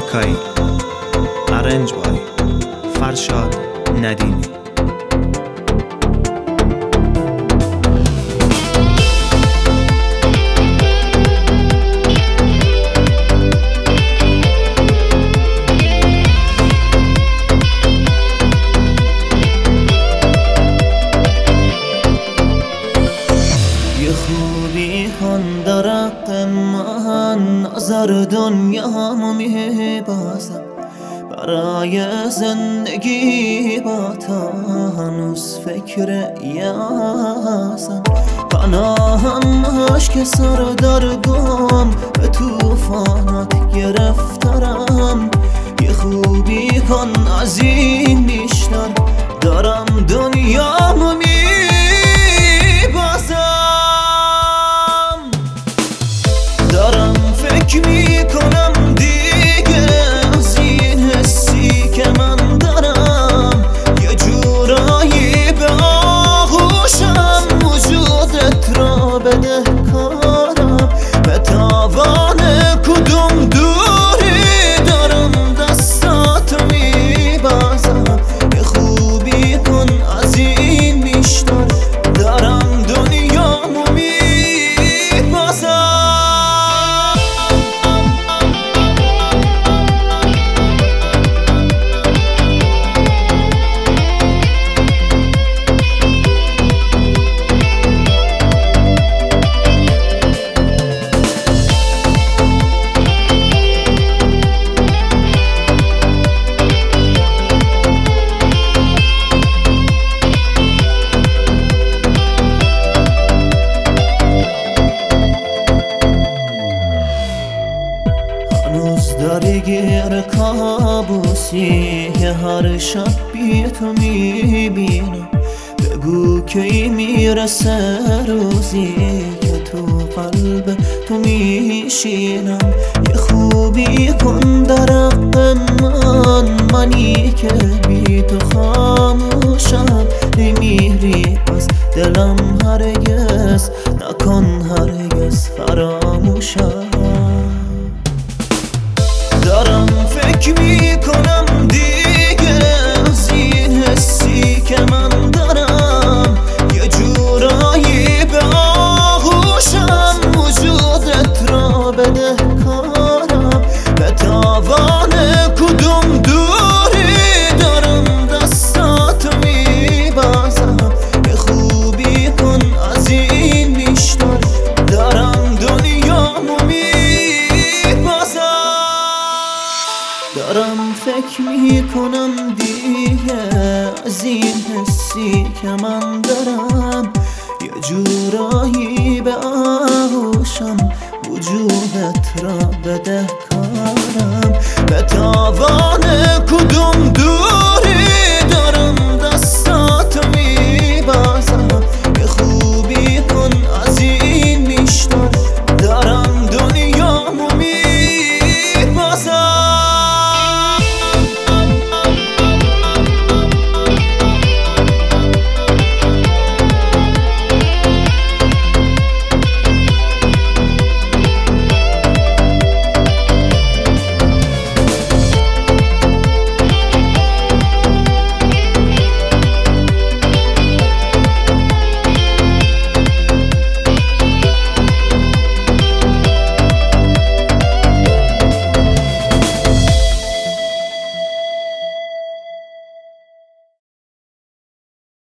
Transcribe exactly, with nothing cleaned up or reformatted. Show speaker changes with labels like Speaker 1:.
Speaker 1: آرکایی ارنج بای فرشاد ندیمی.
Speaker 2: درق من نظر دنیامو میبازم، برای زندگی با تا هنوز فکر یاسم. پناهم عشق سردرگم به توفانات گرفتارم. یه خوبی کن از این بیشتر، دارم دنیامو میبازم. دارم فکر میکنم دیگه از این حسی که من دارم، یه جورایی به آغوشم وجودت را بده کارم. به تاوان کدوم دوری دارم دستاتو میبازم. یه خوبی کن از این بیشتر، دارم دنیامو میبازم. هنوز داری گیر کابوسی که هر شب بی تو میبینم. بگو کی میرسه روزی که تو قلب تو میشینم. یه خوبی کن درق من، منی که بی تو خاموشم. نمیری از دلم هرگز، نکن هرگز فراموشم. دارم فکر میکنم دیگه از این حسی که من دارم، یه جورایی به آغوشم وجودت را بده کارم. به تاوان کدوم دوری دارم دستاتو میبازم. یه خوبی کن از این بیشتر، دارم دنیامو میبازم. دارم فکر میکنم دیگه از این حسی که من دارم، یه جورایی به آغوشم وجودت را بده کارم. به تاوان کدوم